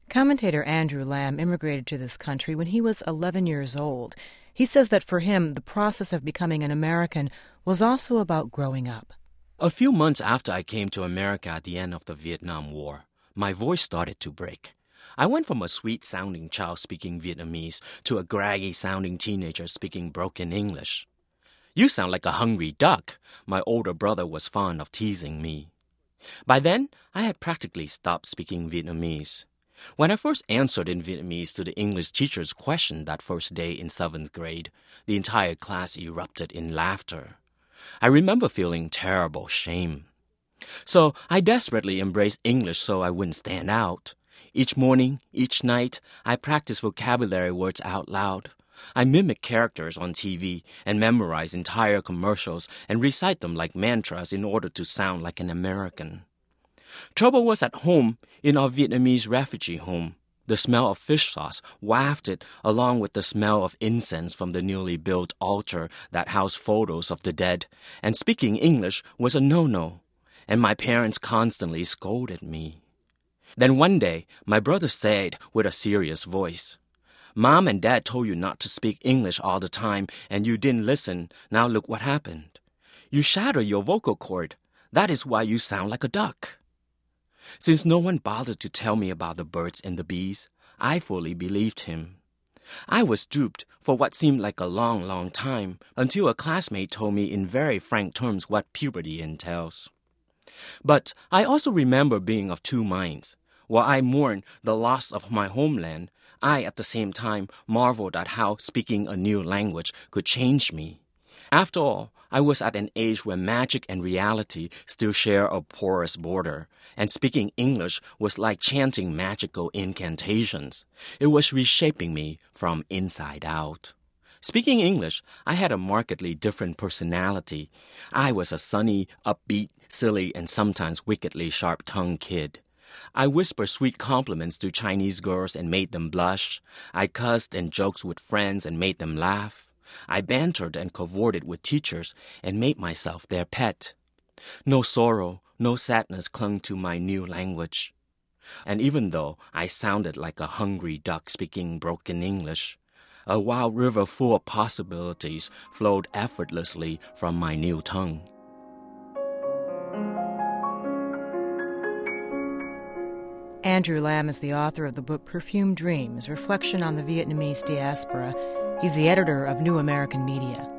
Commentator Andrew Lamb immigrated to this country when he was 11 years old. He says that for him, the process of becoming an American was also about growing up. A few months after I came to America at the end of the Vietnam War, my voice started to break. I went from a sweet-sounding child speaking Vietnamese to a graggy-sounding teenager speaking broken English. "You sound like a hungry duck," my older brother was fond of teasing me. By then, I had practically stopped speaking Vietnamese. When I first answered in Vietnamese to the English teacher's question that first day in 7th grade, the entire class erupted in laughter. I remember feeling terrible shame. So I desperately embraced English so I wouldn't stand out. Each morning, each night, I practiced vocabulary words out loud. I mimic characters on TV and memorize entire commercials and recite them like mantras in order to sound like an American. Trouble was at home in our Vietnamese refugee home. The smell of fish sauce wafted along with the smell of incense from the newly built altar that housed photos of the dead, and speaking English was a no-no, and my parents constantly scolded me. Then one day, my brother said with a serious voice, "Mom and Dad told you not to speak English all the time, and you didn't listen. Now look what happened. You shatter your vocal cord. That is why you sound like a duck." Since no one bothered to tell me about the birds and the bees, I fully believed him. I was duped for what seemed like a long time until a classmate told me in very frank terms what puberty entails. But I also remember being of two minds. While I mourned the loss of my homeland, I at the same time marveled at how speaking a new language could change me. After all, I was at an age where magic and reality still share a porous border, and speaking English was like chanting magical incantations. It was reshaping me from inside out. Speaking English, I had a markedly different personality. I was a sunny, upbeat, silly, and sometimes wickedly sharp-tongued kid. I whispered sweet compliments to Chinese girls and made them blush. I cussed and joked with friends and made them laugh. I bantered and cavorted with teachers and made myself their pet. No sorrow, no sadness clung to my new language. And even though I sounded like a hungry duck speaking broken English, a wild river full of possibilities flowed effortlessly from my new tongue. Andrew Lamb is the author of the book Perfume Dreams, Reflection on the Vietnamese Diaspora. He's the editor of New American Media.